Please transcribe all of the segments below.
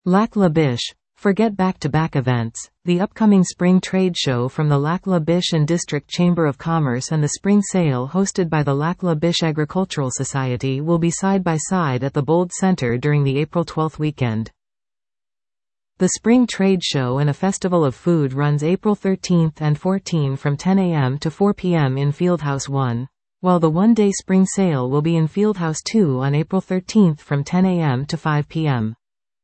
Lac La Biche. Forget back-to-back events. The upcoming spring trade show from the Lac La Biche and District Chamber of Commerce and the spring sale hosted by the Lac La Biche Agricultural Society will be side by side at the Bold Center during the April 12 weekend. The Spring Trade Show and a Festival of Food runs April 13 and 14 from 10 a.m. to 4 p.m. in Fieldhouse 1, while the one-day spring sale will be in Fieldhouse 2 on April 13 from 10 a.m. to 5 p.m.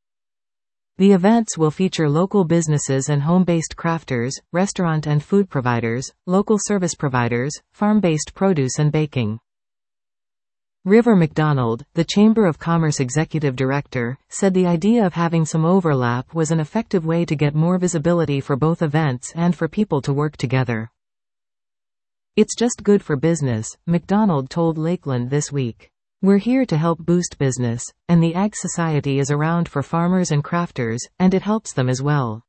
The events will feature local businesses and home-based crafters, restaurant and food providers, local service providers, farm-based produce and baking. River McDonald, the Chamber of Commerce Executive Director, said the idea of having some overlap was an effective way to get more visibility for both events and for people to work together. "It's just good for business," McDonald told Lakeland this week. "We're here to help boost business, and the Ag Society is around for farmers and crafters, and it helps them as well."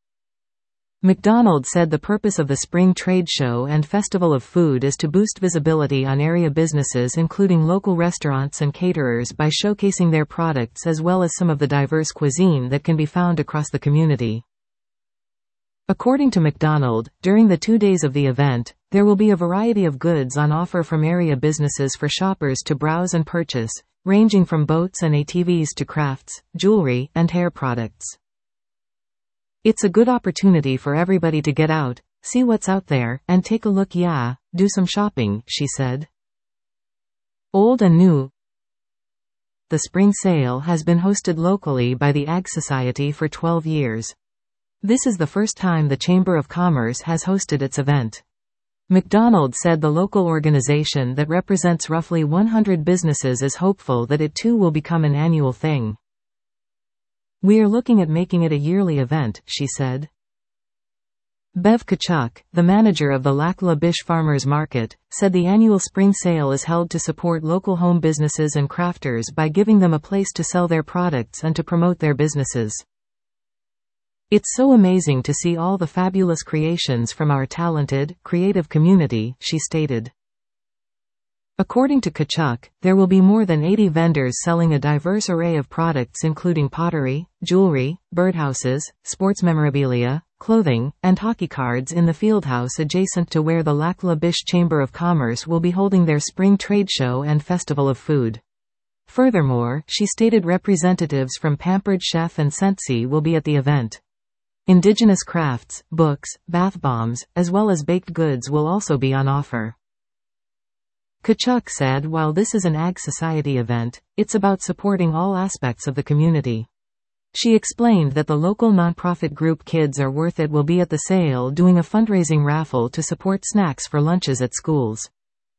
McDonald said the purpose of the Spring Trade Show and Festival of Food is to boost visibility on area businesses including local restaurants and caterers by showcasing their products as well as some of the diverse cuisine that can be found across the community. According to McDonald, during the 2 days of the event, there will be a variety of goods on offer from area businesses for shoppers to browse and purchase, ranging from boats and ATVs to crafts, jewelry, and hair products. "It's a good opportunity for everybody to get out, see what's out there, and take a look, do some shopping," she said. Old and new. The spring sale has been hosted locally by the Ag Society for 12 years. This is the first time the Chamber of Commerce has hosted its event. McDonald said the local organization that represents roughly 100 businesses is hopeful that it too will become an annual thing. "We are looking at making it a yearly event," she said. Bev Kachuk, the manager of the Lac La Biche Farmers Market, said the annual spring sale is held to support local home businesses and crafters by giving them a place to sell their products and to promote their businesses. "It's so amazing to see all the fabulous creations from our talented, creative community," she stated. According to Kachuk, there will be more than 80 vendors selling a diverse array of products including pottery, jewelry, birdhouses, sports memorabilia, clothing, and hockey cards in the Fieldhouse adjacent to where the Lac La Biche Chamber of Commerce will be holding their Spring Trade Show and Festival of Food. Furthermore, she stated representatives from Pampered Chef and Scentsy will be at the event. Indigenous crafts, books, bath bombs, as well as baked goods will also be on offer. Kachuk said while this is an Ag Society event, it's about supporting all aspects of the community. She explained that the local nonprofit group Kids Are Worth It will be at the sale doing a fundraising raffle to support snacks for lunches at schools.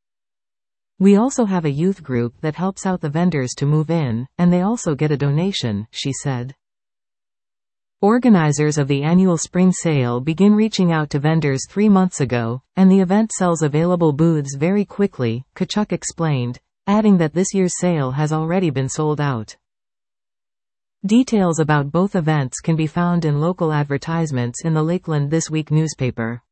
"We also have a youth group that helps out the vendors to move in, and they also get a donation," she said. Organizers of the annual spring sale begin reaching out to vendors 3 months ago, and the event sells available booths very quickly, Kachuk explained, adding that this year's sale has already been sold out. Details about both events can be found in local advertisements in the Lakeland This Week newspaper.